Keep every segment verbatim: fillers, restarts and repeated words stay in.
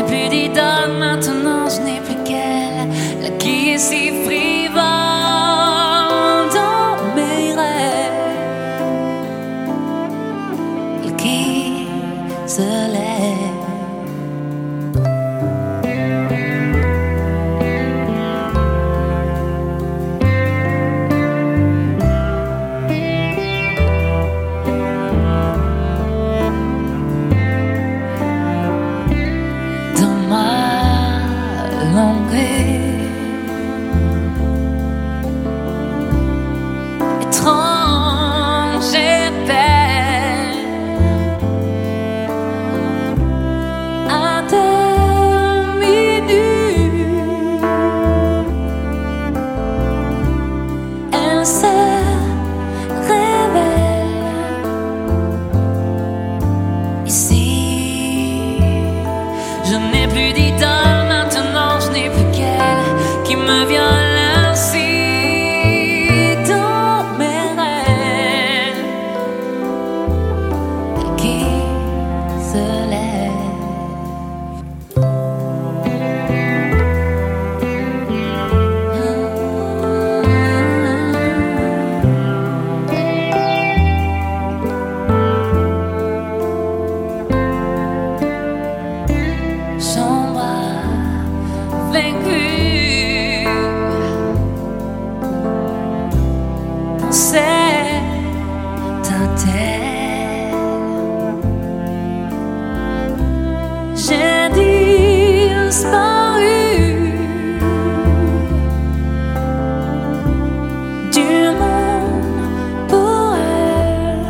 plus d'idole, maintenant je n'ai plus qu'elle, là qui est si frivole dans mes rêves, elle qui se lève. Étrange et belle, à demi nue, elle se révèle ici. Je n'ai plus d'idole, maintenant je n'ai plus qu'elle qui me viole ainsi dans mes rêves, qui se lève. Chambre vaincue dans cet hôtel, j'ai disparu du monde pour elle.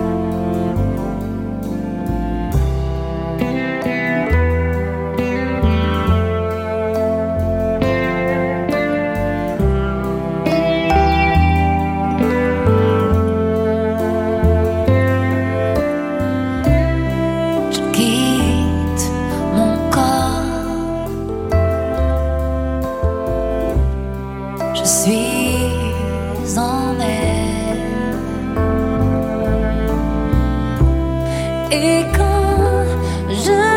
Je quitte mon corps, je suis en elle, et quand je